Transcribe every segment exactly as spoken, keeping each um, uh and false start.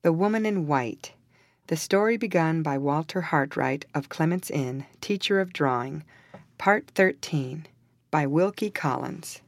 The Woman in White. The story begun by Walter Hartright of Clements Inn, teacher of drawing. Part thirteen, by Wilkie Collins.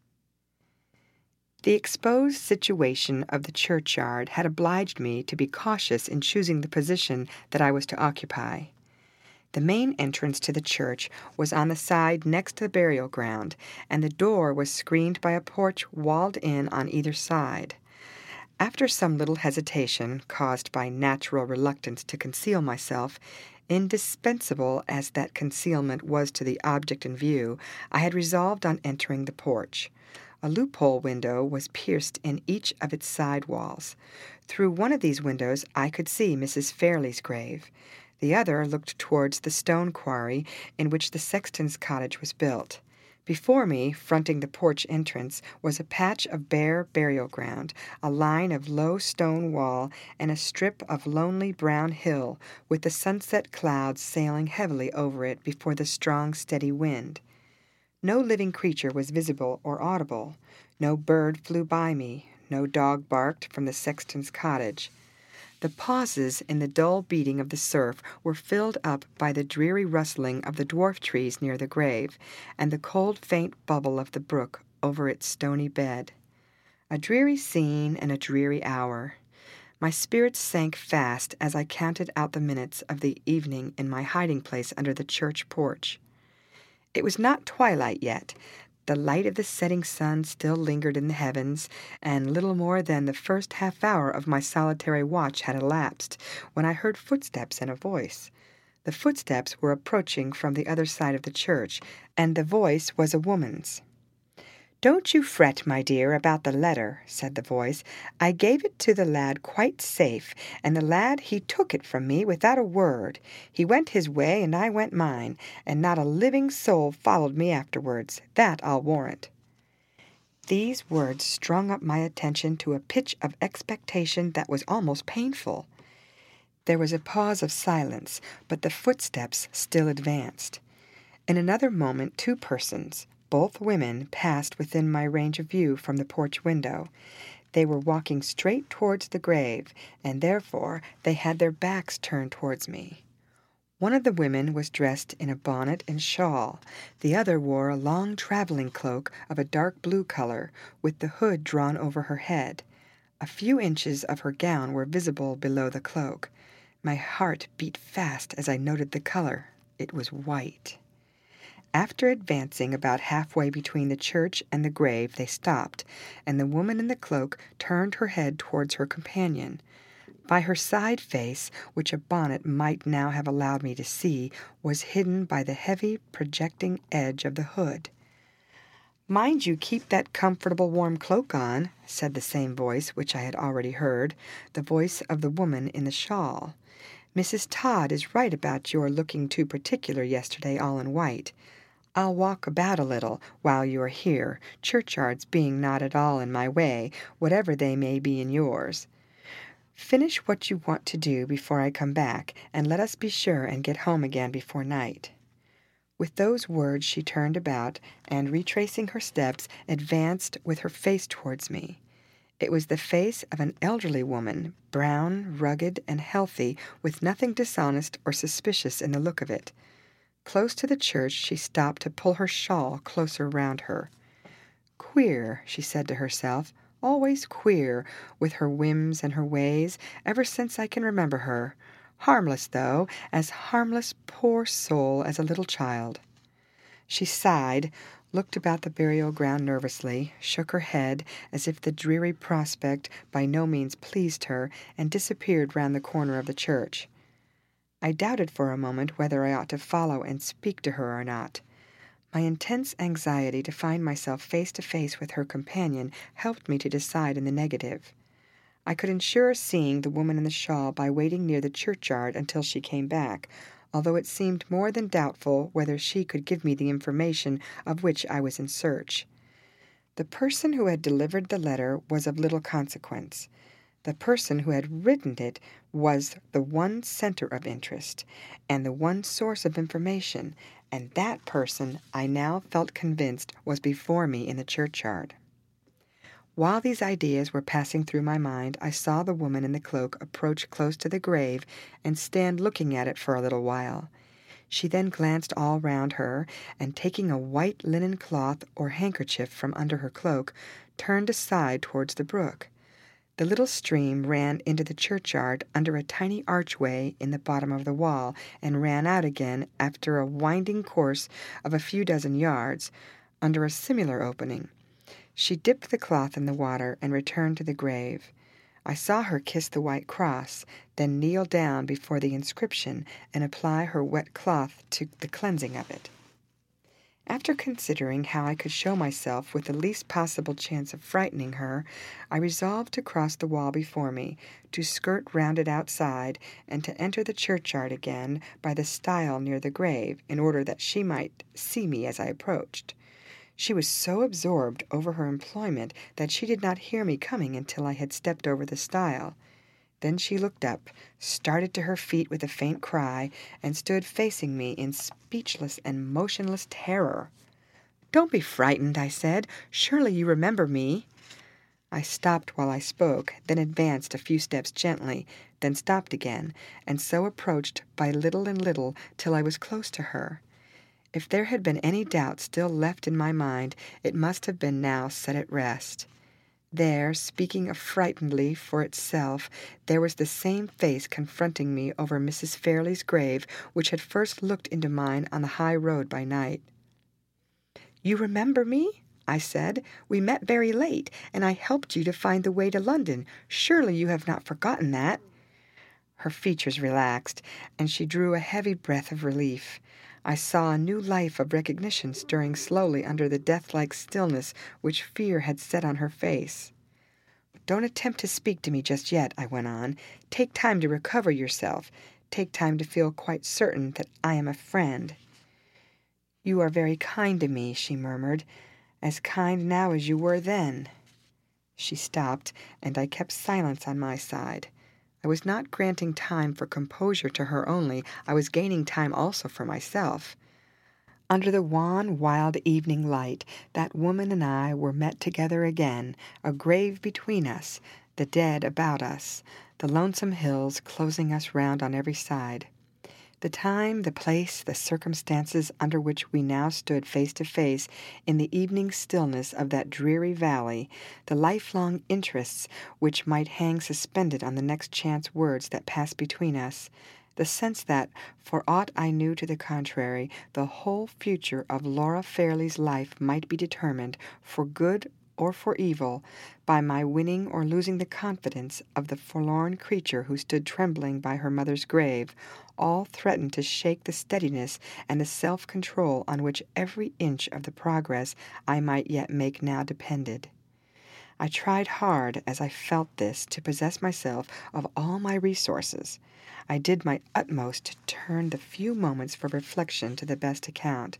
The exposed situation of the churchyard had obliged me to be cautious in choosing the position that I was to occupy. The main entrance to the church was on the side next to the burial ground, and the door was screened by a porch walled in on either side. After some little hesitation, caused by natural reluctance to conceal myself, indispensable as that concealment was to the object in view, I had resolved on entering the porch. A loophole window was pierced in each of its side walls. Through one of these windows I could see Missus Fairley's grave. The other looked towards the stone quarry in which the sexton's cottage was built. Before me, fronting the porch entrance, was a patch of bare burial ground, a line of low stone wall, and a strip of lonely brown hill, with the sunset clouds sailing heavily over it before the strong, steady wind. No living creature was visible or audible. No bird flew by me. No dog barked from the sexton's cottage. The pauses in the dull beating of the surf were filled up by the dreary rustling of the dwarf trees near the grave, and the cold faint bubble of the brook over its stony bed. A dreary scene and a dreary hour. My spirits sank fast as I counted out the minutes of the evening in my hiding-place under the church porch. It was not twilight yet. The light of the setting sun still lingered in the heavens, and little more than the first half hour of my solitary watch had elapsed, when I heard footsteps and a voice. The footsteps were approaching from the other side of the church, and the voice was a woman's. "Don't you fret, my dear, about the letter," said the voice. "I gave it to the lad quite safe, and the lad he took it from me without a word. He went his way, and I went mine, and not a living soul followed me afterwards. That I'll warrant." These words strung up my attention to a pitch of expectation that was almost painful. There was a pause of silence, but the footsteps still advanced. In another moment two persons, both women, passed within my range of view from the porch window. They were walking straight towards the grave, and therefore they had their backs turned towards me. One of the women was dressed in a bonnet and shawl. The other wore a long traveling cloak of a dark blue color, with the hood drawn over her head. A few inches of her gown were visible below the cloak. My heart beat fast as I noted the color. It was white. After advancing about halfway between the church and the grave, they stopped, and the woman in the cloak turned her head towards her companion. By her side face, which a bonnet might now have allowed me to see, was hidden by the heavy, projecting edge of the hood. "Mind you keep that comfortable warm cloak on," said the same voice which I had already heard, the voice of the woman in the shawl. "Missus Todd is right about your looking too particular yesterday all in white. I'll walk about a little while you are here, churchyards being not at all in my way, whatever they may be in yours. Finish what you want to do before I come back, and let us be sure and get home again before night." With those words she turned about, and, retracing her steps, advanced with her face towards me. It was the face of an elderly woman, brown, rugged, and healthy, with nothing dishonest or suspicious in the look of it. Close to the church she stopped to pull her shawl closer round her. "Queer," she said to herself, "always queer, with her whims and her ways, ever since I can remember her. Harmless, though, as harmless, poor soul, as a little child." She sighed, looked about the burial ground nervously, shook her head as if the dreary prospect by no means pleased her, and disappeared round the corner of the church. I doubted for a moment whether I ought to follow and speak to her or not. My intense anxiety to find myself face to face with her companion helped me to decide in the negative. I could ensure seeing the woman in the shawl by waiting near the churchyard until she came back, although it seemed more than doubtful whether she could give me the information of which I was in search. The person who had delivered the letter was of little consequence. The person who had written it was the one center of interest, and the one source of information, and that person I now felt convinced was before me in the churchyard. While these ideas were passing through my mind, I saw the woman in the cloak approach close to the grave and stand looking at it for a little while. She then glanced all round her, and taking a white linen cloth or handkerchief from under her cloak, turned aside towards the brook. The little stream ran into the churchyard under a tiny archway in the bottom of the wall, and ran out again after a winding course of a few dozen yards, under a similar opening. She dipped the cloth in the water and returned to the grave. I saw her kiss the white cross, then kneel down before the inscription and apply her wet cloth to the cleansing of it. After considering how I could show myself with the least possible chance of frightening her, I resolved to cross the wall before me, to skirt round it outside, and to enter the churchyard again by the stile near the grave, in order that she might see me as I approached. She was so absorbed over her employment that she did not hear me coming until I had stepped over the stile. Then she looked up, started to her feet with a faint cry, and stood facing me in speechless and motionless terror. "Don't be frightened," I said. "Surely you remember me." I stopped while I spoke, then advanced a few steps gently, then stopped again, and so approached by little and little till I was close to her. If there had been any doubt still left in my mind, it must have been now set at rest. There, speaking affrightedly for itself, there was the same face confronting me over Missus Fairley's grave which had first looked into mine on the high road by night. "You remember me?" I said. "We met very late, and I helped you to find the way to London. Surely you have not forgotten that?" Her features relaxed, and she drew a heavy breath of relief. I saw a new life of recognition stirring slowly under the death-like stillness which fear had set on her face. "Don't attempt to speak to me just yet," I went on. "Take time to recover yourself. Take time to feel quite certain that I am a friend." "You are very kind to me," she murmured, "as kind now as you were then." She stopped, and I kept silence on my side. I was not granting time for composure to her only, I was gaining time also for myself. Under the wan, wild evening light, that woman and I were met together again, a grave between us, the dead about us, the lonesome hills closing us round on every side. The time, the place, the circumstances under which we now stood face to face in the evening stillness of that dreary valley, the lifelong interests which might hang suspended on the next chance words that passed between us, the sense that, for aught I knew to the contrary, the whole future of Laura Fairley's life might be determined, for good or for evil, by my winning or losing the confidence of the forlorn creature who stood trembling by her mother's grave, all threatened to shake the steadiness and the self-control on which every inch of the progress I might yet make now depended. I tried hard, as I felt this, to possess myself of all my resources. I did my utmost to turn the few moments for reflection to the best account.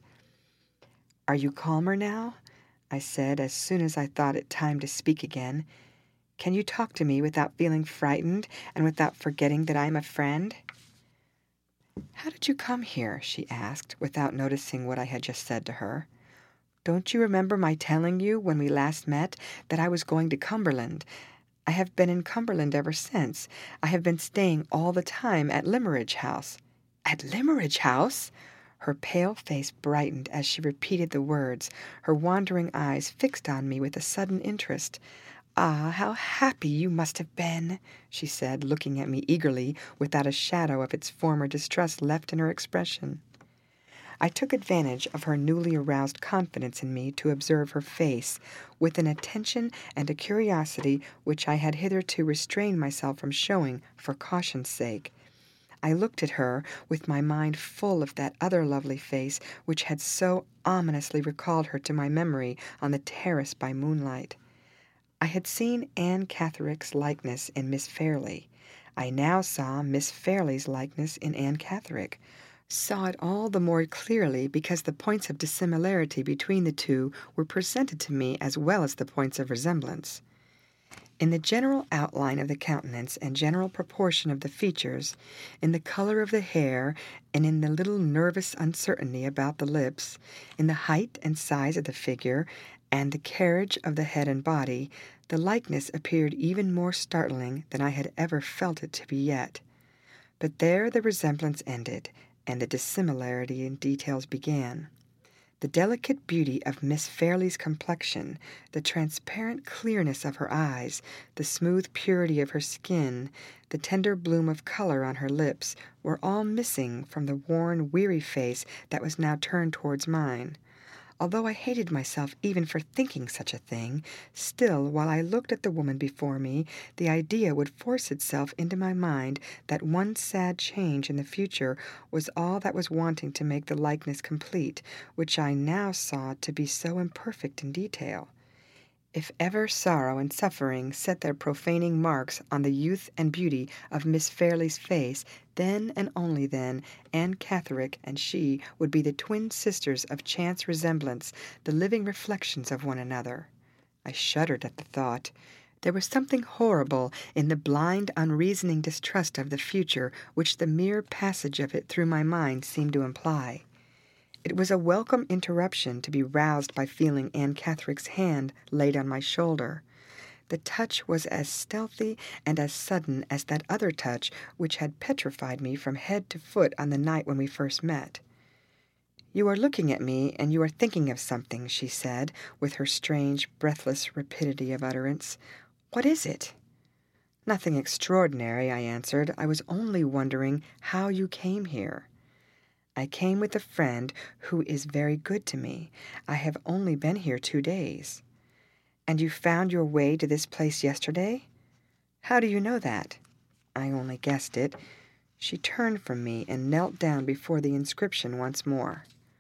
"Are you calmer now?" I said, as soon as I thought it time to speak again. "Can you talk to me without feeling frightened and without forgetting that I am a friend?" "How did you come here?" she asked, without noticing what I had just said to her. "Don't you remember my telling you, when we last met, that I was going to Cumberland? I have been in Cumberland ever since. I have been staying all the time at Limmeridge House." "At Limmeridge House?" Her pale face brightened as she repeated the words, her wandering eyes fixed on me with a sudden interest. "Ah, how happy you must have been!" she said, looking at me eagerly, without a shadow of its former distrust left in her expression. I took advantage of her newly aroused confidence in me to observe her face, with an attention and a curiosity which I had hitherto restrained myself from showing for caution's sake. I looked at her, with my mind full of that other lovely face which had so ominously recalled her to my memory on the terrace by moonlight. I had seen Anne Catherick's likeness in Miss Fairley. I now saw Miss Fairley's likeness in Anne Catherick, saw it all the more clearly because the points of dissimilarity between the two were presented to me as well as the points of resemblance. In the general outline of the countenance and general proportion of the features, in the color of the hair, and in the little nervous uncertainty about the lips, in the height and size of the figure, and the carriage of the head and body, The likeness appeared even more startling than I had ever felt it to be yet. But there the resemblance ended, and the dissimilarity in details began. The delicate beauty of Miss Fairley's complexion, the transparent clearness of her eyes, the smooth purity of her skin, the tender bloom of color on her lips, were all missing from the worn, weary face that was now turned towards mine. Although I hated myself even for thinking such a thing, still, while I looked at the woman before me, the idea would force itself into my mind that one sad change in the future was all that was wanting to make the likeness complete, which I now saw to be so imperfect in detail. If ever sorrow and suffering set their profaning marks on the youth and beauty of Miss Fairley's face, then and only then Anne Catherick and she would be the twin sisters of chance resemblance, the living reflections of one another. I shuddered at the thought. There was something horrible in the blind, unreasoning distrust of the future which the mere passage of it through my mind seemed to imply. It was a welcome interruption to be roused by feeling Anne Catherick's hand laid on my shoulder. The touch was as stealthy and as sudden as that other touch which had petrified me from head to foot on the night when we first met. "You are looking at me, and you are thinking of something," she said, with her strange, breathless rapidity of utterance. "What is it?" "Nothing extraordinary," I answered. "I was only wondering how you came here." "I came with a friend who is very good to me. I have only been here two days." "And you found your way to this place yesterday?" "How do you know that?" "I only guessed it." She turned from me and knelt down before the inscription once more.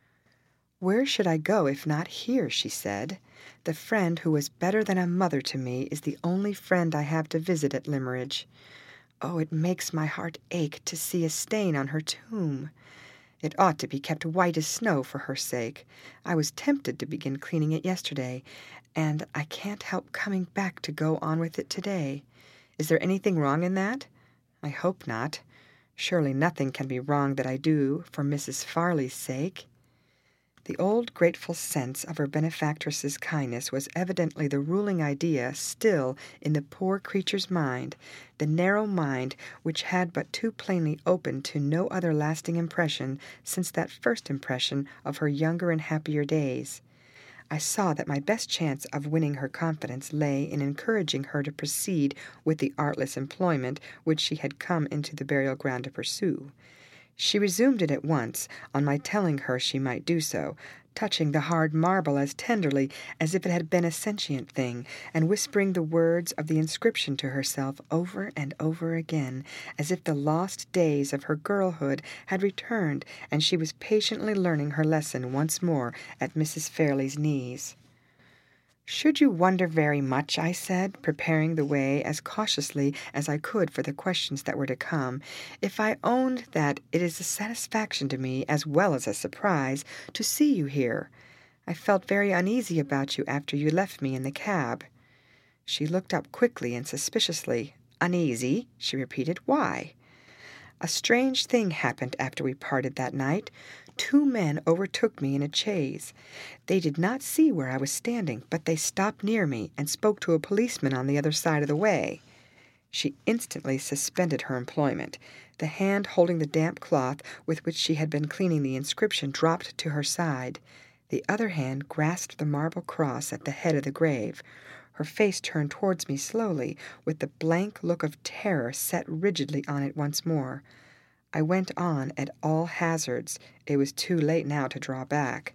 "Where should I go if not here?" she said. "The friend who was better than a mother to me is the only friend I have to visit at Limmeridge. Oh, it makes my heart ache to see a stain on her tomb. It ought to be kept white as snow for her sake. I was tempted to begin cleaning it yesterday, and I can't help coming back to go on with it today. Is there anything wrong in that? I hope not. Surely nothing can be wrong that I do for Missus Farley's sake." The old grateful sense of her benefactress's kindness was evidently the ruling idea still in the poor creature's mind, the narrow mind which had but too plainly opened to no other lasting impression since that first impression of her younger and happier days. I saw that my best chance of winning her confidence lay in encouraging her to proceed with the artless employment which she had come into the burial ground to pursue. She resumed it at once, on my telling her she might do so, touching the hard marble as tenderly as if it had been a sentient thing, and whispering the words of the inscription to herself over and over again, as if the lost days of her girlhood had returned, and she was patiently learning her lesson once more at Missus Fairley's knees. "Should you wonder very much," I said, preparing the way as cautiously as I could for the questions that were to come, "if I owned that it is a satisfaction to me, as well as a surprise, to see you here? I felt very uneasy about you after you left me in the cab." She looked up quickly and suspiciously. "Uneasy?" she repeated. "Why?" "A strange thing happened after we parted that night. Two men overtook me in a chaise. They did not see where I was standing, but they stopped near me and spoke to a policeman on the other side of the way." She instantly suspended her employment. The hand holding the damp cloth with which she had been cleaning the inscription dropped to her side. The other hand grasped the marble cross at the head of the grave. Her face turned towards me slowly, with the blank look of terror set rigidly on it once more. I went on at all hazards. It was too late now to draw back.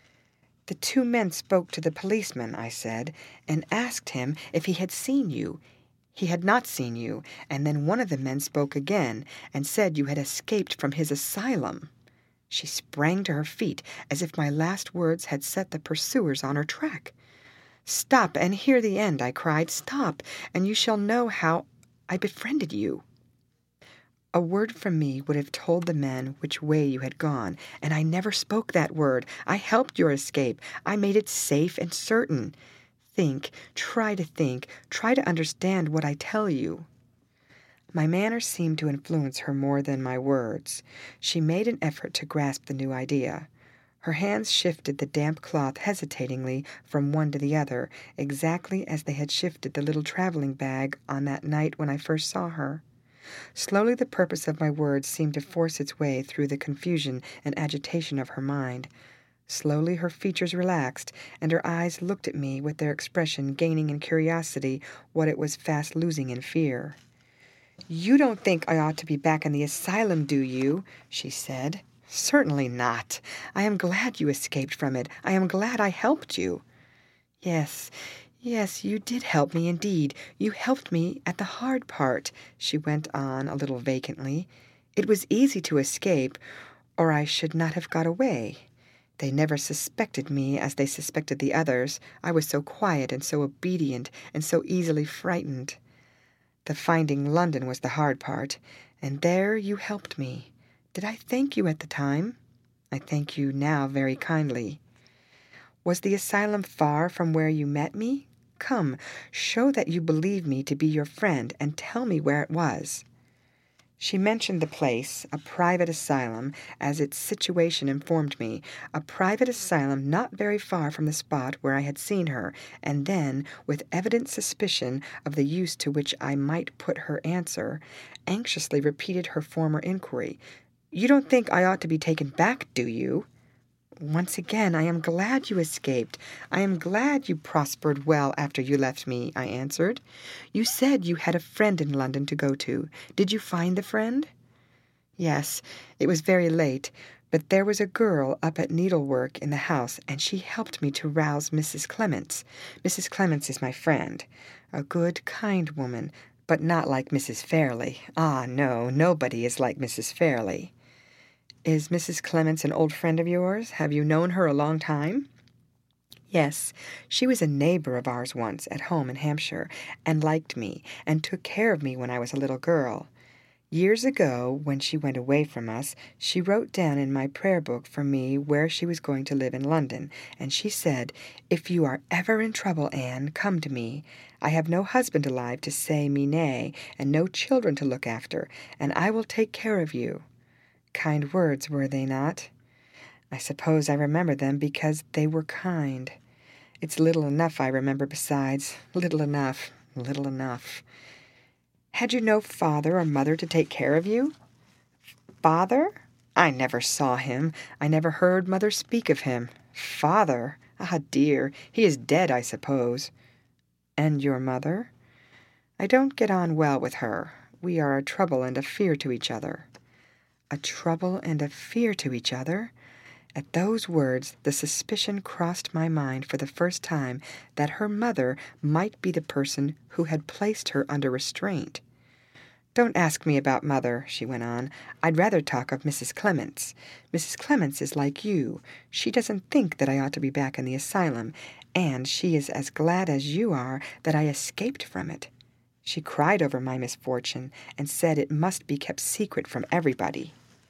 "The two men spoke to the policeman," I said, "and asked him if he had seen you. He had not seen you, and then one of the men spoke again, and said you had escaped from his asylum." She sprang to her feet, as if my last words had set the pursuers on her track. "Stop, and hear the end," I cried. "Stop, and you shall know how I befriended you. A word from me would have told the men which way you had gone, and I never spoke that word. I helped your escape. I made it safe and certain. Think, try to think, try to understand what I tell you." My manner seemed to influence her more than my words. She made an effort to grasp the new idea. Her hands shifted the damp cloth hesitatingly from one to the other, exactly as they had shifted the little traveling bag on that night when I first saw her. Slowly the purpose of my words seemed to force its way through the confusion and agitation of her mind. Slowly her features relaxed, and her eyes looked at me with their expression gaining in curiosity what it was fast losing in fear. "You don't think I ought to be back in the asylum, do you?" she said. "Certainly not. I am glad you escaped from it. I am glad I helped you." "Yes, yes, you did help me indeed. You helped me at the hard part," she went on a little vacantly. "It was easy to escape, or I should not have got away. They never suspected me as they suspected the others. I was so quiet and so obedient and so easily frightened. The finding London was the hard part, and there you helped me. Did I thank you at the time? I thank you now very kindly. Was the asylum far from where you met me? Come, show that you believe me to be your friend, and tell me where it was." She mentioned the place, a private asylum, as its situation informed me, a private asylum not very far from the spot where I had seen her, and then, with evident suspicion of the use to which I might put her answer, anxiously repeated her former inquiry. "You don't think I ought to be taken back, do you?" "Once again, I am glad you escaped. I am glad you prospered well after you left me," I answered. "You said you had a friend in London to go to. Did you find the friend?" "Yes, it was very late, but there was a girl up at needlework in the house, and she helped me to rouse Missus Clements. Missus Clements is my friend. A good, kind woman, but not like Missus Fairley. Ah, no, nobody is like Missus Fairley." "Is Missus Clements an old friend of yours? Have you known her a long time?" "Yes, she was a neighbor of ours once, at home in Hampshire, and liked me, and took care of me when I was a little girl. Years ago, when she went away from us, she wrote down in my prayer book for me where she was going to live in London, and she said, 'If you are ever in trouble, Anne, come to me. I have no husband alive to say me nay, and no children to look after, and I will take care of you.' Kind words, were they not? I suppose I remember them because they were kind. It's little enough I remember besides. Little enough, little enough. Had you no father or mother to take care of you?" "Father? I never saw him. I never heard mother speak of him. Father? Ah, dear, he is dead, I suppose." "And your mother?" "I don't get on well with her. We are a trouble and a fear to each other." A trouble and a fear to each other? At those words, the suspicion crossed my mind for the first time that her mother might be the person who had placed her under restraint. "Don't ask me about mother," she went on. "I'd rather talk of Missus Clements. Missus Clements is like you. She doesn't think that I ought to be back in the asylum, and she is as glad as you are that I escaped from it. She cried over my misfortune and said it must be kept secret from everybody."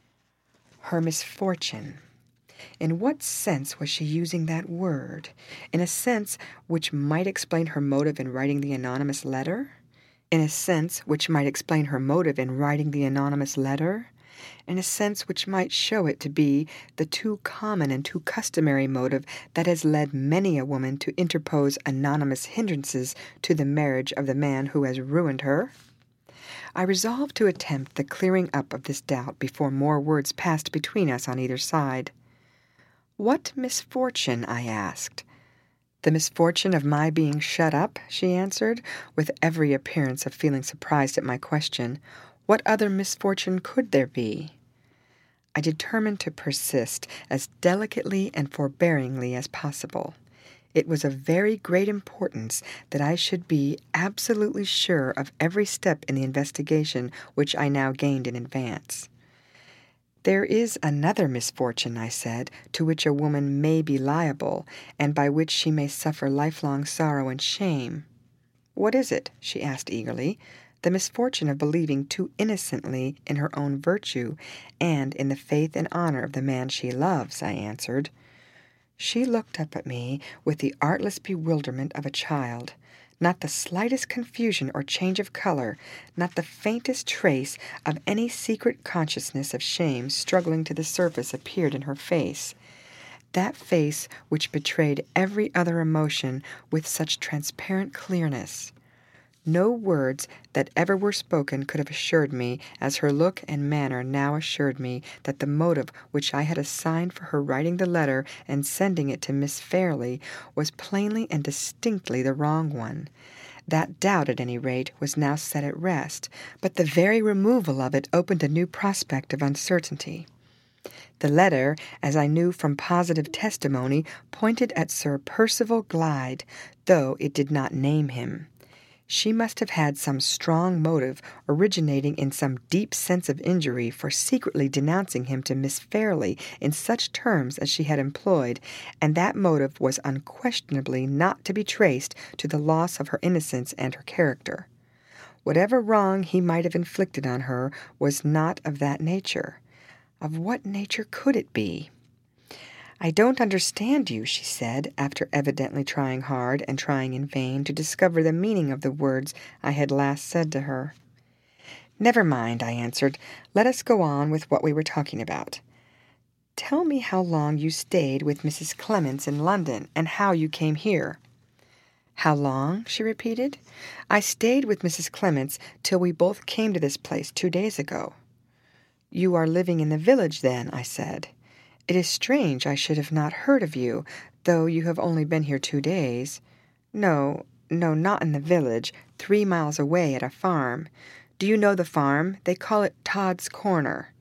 Her misfortune. In what sense was she using that word? In a sense which might explain her motive in writing the anonymous letter? In a sense which might explain her motive in writing the anonymous letter? In a sense which might show it to be the too common and too customary motive that has led many a woman to interpose anonymous hindrances to the marriage of the man who has ruined her? I resolved to attempt the clearing up of this doubt before more words passed between us on either side. "What misfortune?" I asked. "The misfortune of my being shut up," she answered, with every appearance of feeling surprised at my question. "What other misfortune could there be?" I determined to persist as delicately and forbearingly as possible. It was of very great importance that I should be absolutely sure of every step in the investigation which I now gained in advance. "There is another misfortune," I said, "to which a woman may be liable, and by which she may suffer lifelong sorrow and shame." "What is it?" she asked eagerly. "The misfortune of believing too innocently in her own virtue, and in the faith and honor of the man she loves," I answered. She looked up at me with the artless bewilderment of a child. Not the slightest confusion or change of color, not the faintest trace of any secret consciousness of shame struggling to the surface appeared in her face. that face which betrayed every other emotion with such transparent clearness. No words that ever were spoken could have assured me, as her look and manner now assured me, that the motive which I had assigned for her writing the letter and sending it to Miss Fairley was plainly and distinctly the wrong one. That doubt, at any rate, was now set at rest, but the very removal of it opened a new prospect of uncertainty. The letter, as I knew from positive testimony, pointed at Sir Percival Glyde, though it did not name him. She must have had some strong motive originating in some deep sense of injury for secretly denouncing him to Miss Fairley in such terms as she had employed, and that motive was unquestionably not to be traced to the loss of her innocence and her character. Whatever wrong he might have inflicted on her was not of that nature. Of what nature could it be? "I don't understand you," she said, after evidently trying hard and trying in vain to discover the meaning of the words I had last said to her. "Never mind," I answered. "Let us go on with what we were talking about. Tell me how long you stayed with Missus Clements in London, and how you came here." "How long?" she repeated. "I stayed with Missus Clements till we both came to this place two days ago." "You are living in the village, then?" I said. "It is strange I should have not heard of you, though you have only been here two days." "No, no, not in the village, three miles away at a farm. Do you know the farm? They call it Todd's Corner."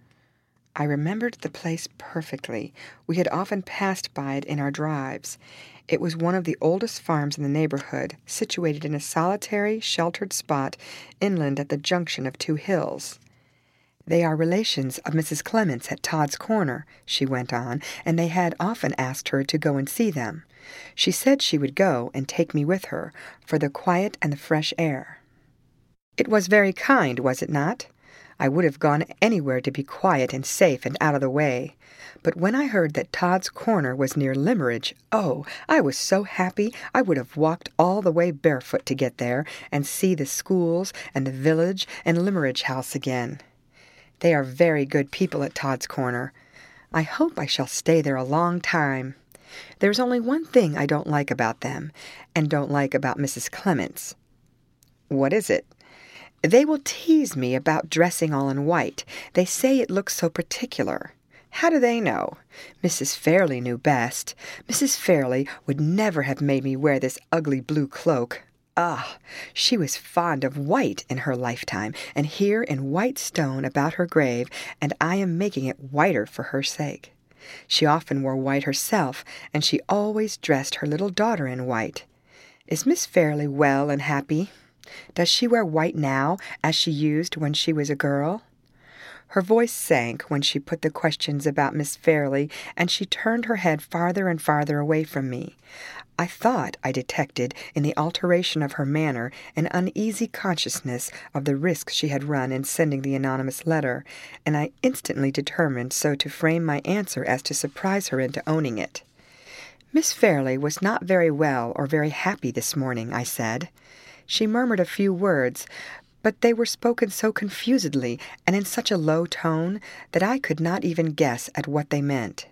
I remembered the place perfectly. We had often passed by it in our drives. It was one of the oldest farms in the neighborhood, situated in a solitary, sheltered spot inland at the junction of two hills. "They are relations of Missus Clements at Todd's Corner," she went on, and they had often asked her to go and see them. She said she would go and take me with her, for the quiet and the fresh air. It was very kind, was it not? I would have gone anywhere to be quiet and safe and out of the way. But when I heard that Todd's Corner was near Limmeridge, oh, I was so happy I would have walked all the way barefoot to get there and see the schools and the village and Limmeridge House again. They are very good people at Todd's Corner. I hope I shall stay there a long time. There's only one thing I don't like about them, and don't like about Missus Clements." "What is it?" "They will tease me about dressing all in white. They say it looks so particular." "How do they know?" "Missus Fairley knew best. Missus Fairley would never have made me wear this ugly blue cloak. Ah, she was fond of white in her lifetime, and here in white stone about her grave, and I am making it whiter for her sake. She often wore white herself, and she always dressed her little daughter in white. Is Miss Fairley well and happy? Does she wear white now, as she used when she was a girl?" Her voice sank when she put the questions about Miss Fairley, and she turned her head farther and farther away from me. I thought I detected in the alteration of her manner an uneasy consciousness of the risk she had run in sending the anonymous letter, and I instantly determined so to frame my answer as to surprise her into owning it. "Miss Fairley was not very well or very happy this morning," I said. She murmured a few words, but they were spoken so confusedly and in such a low tone that I could not even guess at what they meant.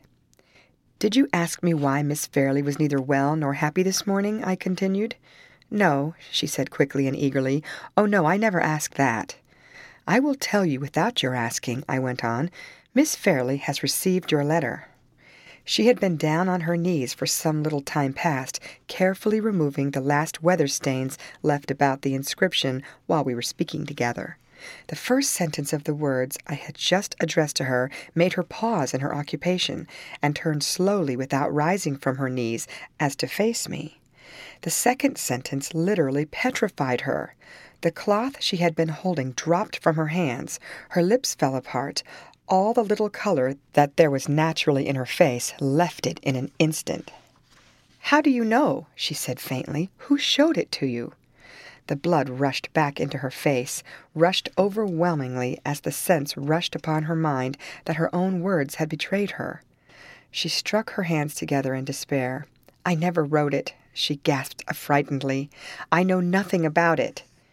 "Did you ask me why Miss Fairley was neither well nor happy this morning?" I continued. "No," she said quickly and eagerly. "Oh, no, I never asked that." "I will tell you without your asking," I went on. "Miss Fairley has received your letter." She had been down on her knees for some little time past, carefully removing the last weather stains left about the inscription while we were speaking together. The first sentence of the words I had just addressed to her made her pause in her occupation, and turn slowly without rising from her knees as to face me. The second sentence literally petrified her. The cloth she had been holding dropped from her hands, her lips fell apart, all the little color that there was naturally in her face left it in an instant. "How do you know?" she said faintly. "Who showed it to you?" The blood rushed back into her face, rushed overwhelmingly as the sense rushed upon her mind that her own words had betrayed her. She struck her hands together in despair. "I never wrote it," she gasped affrightedly. "I know nothing about it."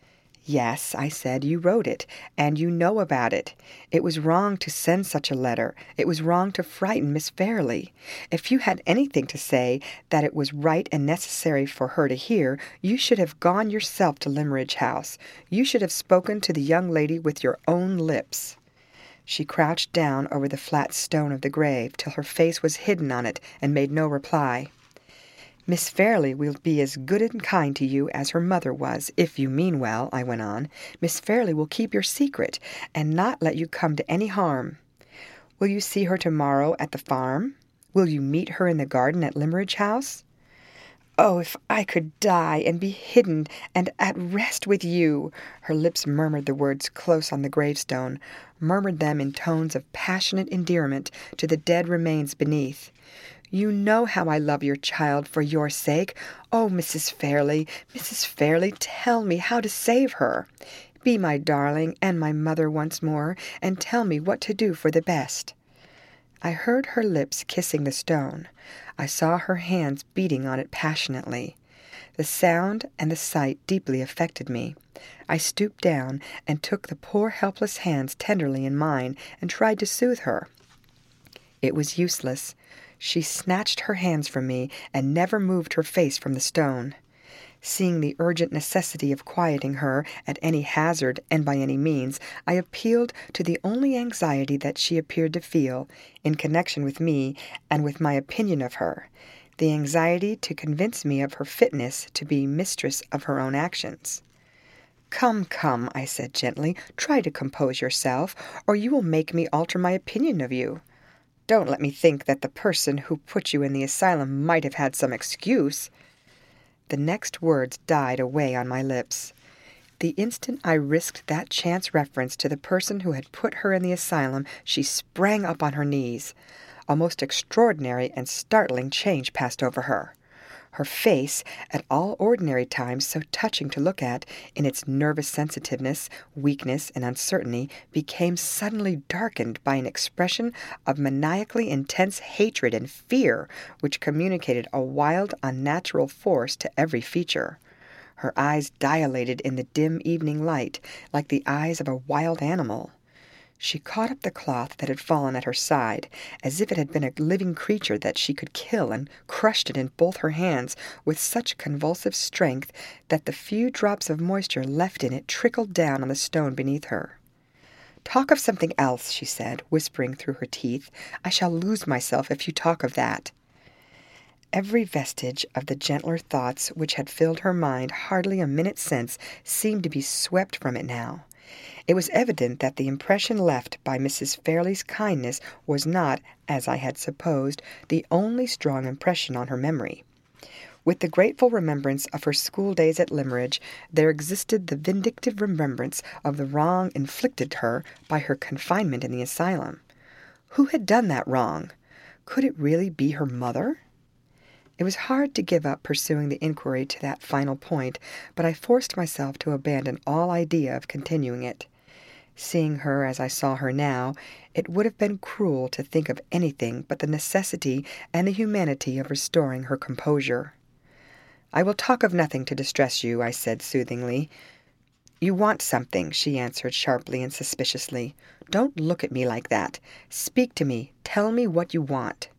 "Yes," I said, "you wrote it, and you know about it. It was wrong to send such a letter. It was wrong to frighten Miss Fairley. If you had anything to say that it was right and necessary for her to hear, you should have gone yourself to Limmeridge House. You should have spoken to the young lady with your own lips." She crouched down over the flat stone of the grave till her face was hidden on it, and made no reply. "Miss Fairley will be as good and kind to you as her mother was, if you mean well," I went on. "Miss Fairley will keep your secret, and not let you come to any harm. Will you see her tomorrow at the farm? Will you meet her in the garden at Limmeridge House?" "Oh, if I could die, and be hidden, and at rest with you!" Her lips murmured the words close on the gravestone, murmured them in tones of passionate endearment to the dead remains beneath. "You know how I love your child for your sake. Oh, Missus Fairley, Missus Fairley, tell me how to save her. Be my darling and my mother once more, and tell me what to do for the best." I heard her lips kissing the stone. I saw her hands beating on it passionately. The sound and the sight deeply affected me. I stooped down and took the poor helpless hands tenderly in mine and tried to soothe her. It was useless. She snatched her hands from me and never moved her face from the stone. Seeing the urgent necessity of quieting her at any hazard and by any means, I appealed to the only anxiety that she appeared to feel, in connection with me and with my opinion of her, the anxiety to convince me of her fitness to be mistress of her own actions. "Come, come," I said gently, "try to compose yourself, or you will make me alter my opinion of you. Don't let me think that the person who put you in the asylum might have had some excuse." The next words died away on my lips. The instant I risked that chance reference to the person who had put her in the asylum, she sprang up on her knees. A most extraordinary and startling change passed over her. Her face, at all ordinary times so touching to look at, in its nervous sensitiveness, weakness, and uncertainty, became suddenly darkened by an expression of maniacally intense hatred and fear, which communicated a wild, unnatural force to every feature. Her eyes dilated in the dim evening light, like the eyes of a wild animal. She caught up the cloth that had fallen at her side, as if it had been a living creature that she could kill, and crushed it in both her hands with such convulsive strength that the few drops of moisture left in it trickled down on the stone beneath her. "Talk of something else," she said, whispering through her teeth. "I shall lose myself if you talk of that." Every vestige of the gentler thoughts which had filled her mind hardly a minute since seemed to be swept from it now. It was evident that the impression left by Missus Fairley's kindness was not, as I had supposed, the only strong impression on her memory. With the grateful remembrance of her school days at Limmeridge, there existed the vindictive remembrance of the wrong inflicted her by her confinement in the asylum. Who had done that wrong? Could it really be her mother? It was hard to give up pursuing the inquiry to that final point, but I forced myself to abandon all idea of continuing it. Seeing her as I saw her now, it would have been cruel to think of anything but the necessity and the humanity of restoring her composure. "I will talk of nothing to distress you," I said soothingly. "You want something," she answered sharply and suspiciously. "Don't look at me like that. Speak to me. Tell me what you want."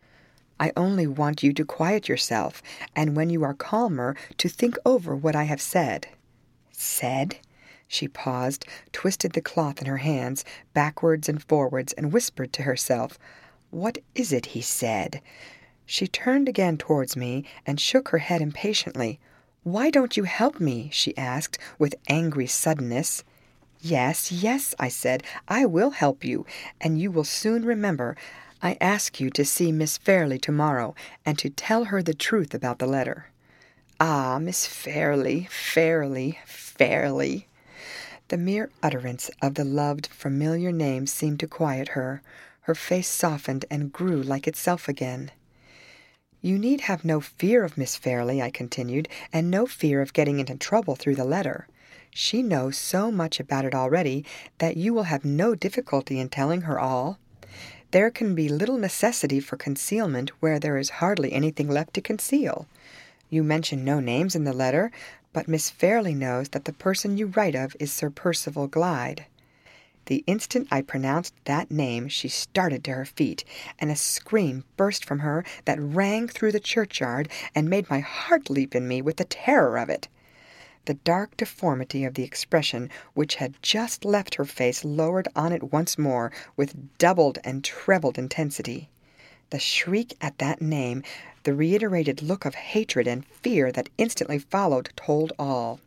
"I only want you to quiet yourself, and when you are calmer, to think over what I have said." "Said?" She paused, twisted the cloth in her hands, backwards and forwards, and whispered to herself, "What is it he said?" She turned again towards me, and shook her head impatiently. "Why don't you help me?" she asked, with angry suddenness. "Yes, yes," I said, "I will help you, and you will soon remember. I ask you to see Miss Fairley tomorrow, and to tell her the truth about the letter." "Ah, Miss Fairley, Fairley, Fairley!" The mere utterance of the loved, familiar name seemed to quiet her. Her face softened and grew like itself again. "You need have no fear of Miss Fairley," I continued, "and no fear of getting into trouble through the letter. She knows so much about it already that you will have no difficulty in telling her all. There can be little necessity for concealment where there is hardly anything left to conceal. You mention no names in the letter, but Miss Fairley knows that the person you write of is Sir Percival Glyde." The instant I pronounced that name she started to her feet, and a scream burst from her that rang through the churchyard and made my heart leap in me with the terror of it. The dark deformity of the expression which had just left her face lowered on it once more with doubled and trebled intensity. The shriek at that name, the reiterated look of hatred and fear that instantly followed, told all.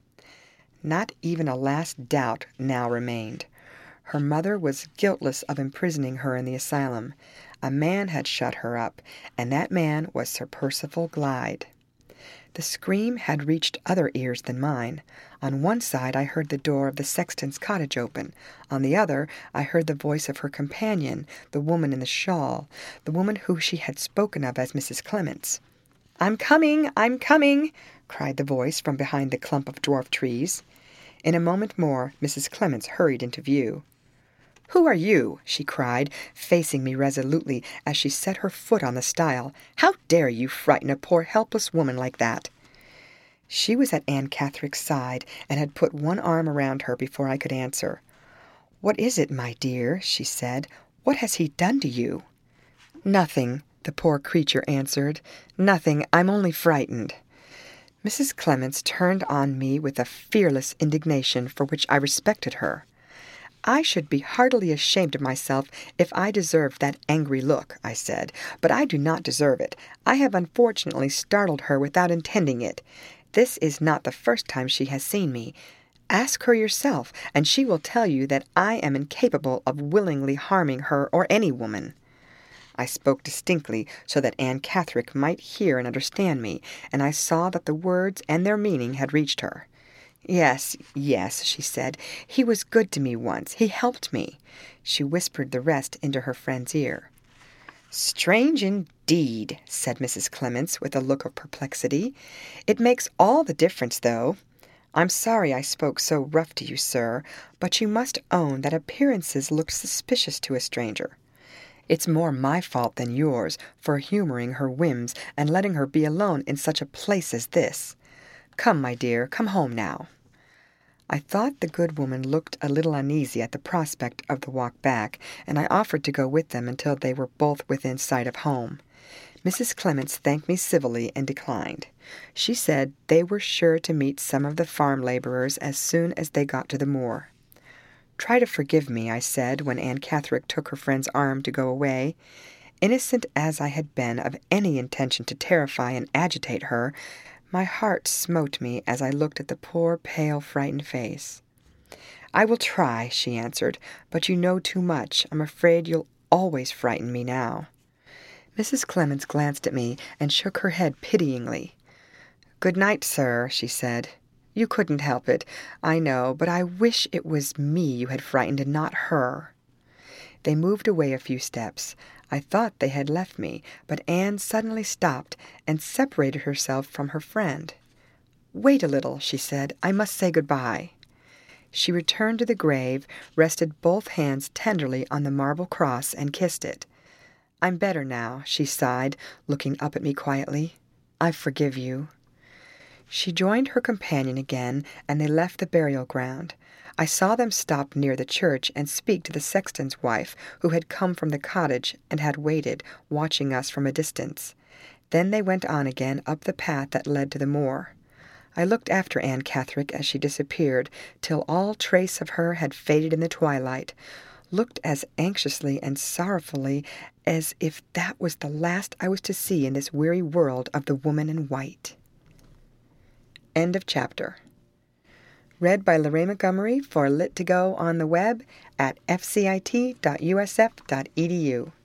Not even a last doubt now remained. Her mother was guiltless of imprisoning her in the asylum. A man had shut her up, and that man was Sir Percival Glyde. The scream had reached other ears than mine. On one side I heard the door of the sexton's cottage open. On the other I heard the voice of her companion, the woman in the shawl, the woman who she had spoken of as Missus Clements. "I'm coming! I'm coming!" cried the voice from behind the clump of dwarf trees. In a moment more Missus Clements hurried into view. "Who are you?" she cried, facing me resolutely as she set her foot on the stile. "How dare you frighten a poor helpless woman like that?" She was at Anne Catherick's side, and had put one arm around her before I could answer. "What is it, my dear?" she said. "What has he done to you?" "Nothing," the poor creature answered. "Nothing. I'm only frightened." Missus Clements turned on me with a fearless indignation for which I respected her. "I should be heartily ashamed of myself if I deserved that angry look," I said, "but I do not deserve it. I have unfortunately startled her without intending it. This is not the first time she has seen me. Ask her yourself, and she will tell you that I am incapable of willingly harming her or any woman." I spoke distinctly so that Anne Catherick might hear and understand me, and I saw that the words and their meaning had reached her. "Yes, yes," she said. "He was good to me once. He helped me." She whispered the rest into her friend's ear. "Strange indeed," said Missus Clements with a look of perplexity. "It makes all the difference, though. I'm sorry I spoke so rough to you, sir, but you must own that appearances look suspicious to a stranger. It's more my fault than yours for humoring her whims and letting her be alone in such a place as this. Come, my dear, come home now." I thought the good woman looked a little uneasy at the prospect of the walk back, and I offered to go with them until they were both within sight of home. Missus Clements thanked me civilly and declined. She said they were sure to meet some of the farm laborers as soon as they got to the moor. "Try to forgive me," I said, when Anne Catherick took her friend's arm to go away. Innocent as I had been of any intention to terrify and agitate her, my heart smote me as I looked at the poor, pale, frightened face. "I will try," she answered, "but you know too much. I'm afraid you'll always frighten me now." Missus Clements glanced at me and shook her head pityingly. "Good night, sir," she said. "You couldn't help it, I know, but I wish it was me you had frightened and not her." They moved away a few steps. I thought they had left me, but Anne suddenly stopped and separated herself from her friend. "Wait a little," she said. "I must say good-bye." She returned to the grave, rested both hands tenderly on the marble cross, and kissed it. "I'm better now," she sighed, looking up at me quietly. "I forgive you." She joined her companion again, and they left the burial ground. I saw them stop near the church and speak to the sexton's wife, who had come from the cottage and had waited, watching us from a distance. Then they went on again up the path that led to the moor. I looked after Anne Catherick as she disappeared, till all trace of her had faded in the twilight, looked as anxiously and sorrowfully as if that was the last I was to see in this weary world of the woman in white. End of chapter. Read by Lorraine Montgomery for Lit to Go on the web at f c i t dot u s f dot e d u.